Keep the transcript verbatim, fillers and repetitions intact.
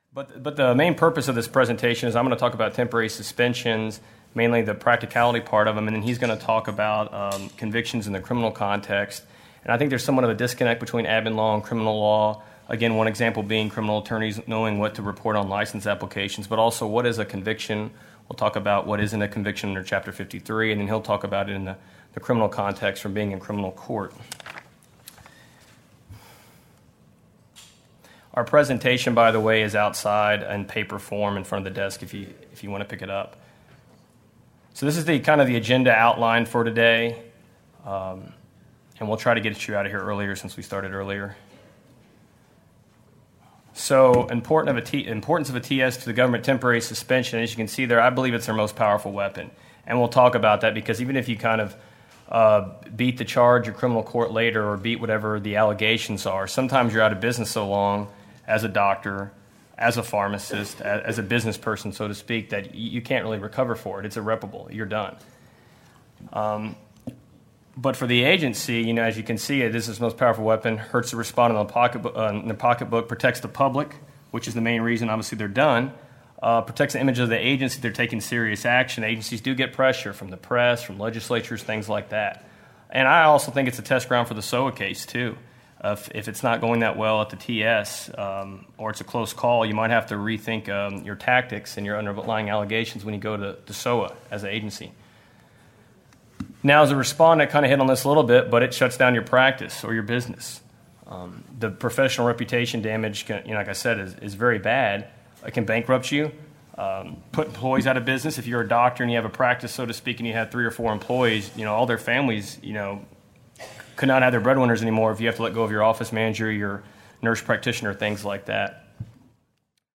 But but the main purpose of this presentation is I'm going to talk about temporary suspensions, mainly the practicality part of them, and then he's going to talk about um, convictions in the criminal context. And I think there's somewhat of a disconnect between admin law and criminal law. Again, one example being criminal attorneys knowing what to report on license applications, but also what is a conviction. We'll talk about what isn't a conviction under Chapter fifty-three, and then he'll talk about it in the, the criminal context from being in criminal court. Our presentation, by the way, is outside in paper form in front of the desk if you if you want to pick it up. So this is the kind of the agenda outline for today, um, and we'll try to get you out of here earlier since we started earlier. So important of a T, importance of a T S to the government temporary suspension. As you can see there, I believe it's their most powerful weapon, and we'll talk about that because even if you kind of uh, beat the charge or criminal court later or beat whatever the allegations are, sometimes you're out of business so long as a doctor, as a pharmacist, as a business person, so to speak, that you can't really recover for it. It's irreparable. You're done. Um, but for the agency, you know, as you can see, it is its most powerful weapon. Hurts the respondent in the pocketbook, uh, in the pocketbook, protects the public, which is the main reason, obviously, they're done. Uh, protects the image of the agency. They're taking serious action. Agencies do get pressure from the press, from legislatures, things like that. And I also think it's a test ground for the S O A case, too. Uh, if, if it's not going that well at the T S um, or it's a close call, you might have to rethink um, your tactics and your underlying allegations when you go to, to S O A as an agency. Now, as a respondent, I kind of hit on this a little bit, but it shuts down your practice or your business. Um, the professional reputation damage, can, you know, like I said, is, is very bad. It can bankrupt you, um, put employees out of business. If you're a doctor and you have a practice, so to speak, and you have three or four employees, you know, all their families, you know, could not have their breadwinners anymore if you have to let go of your office manager, your nurse practitioner, things like that.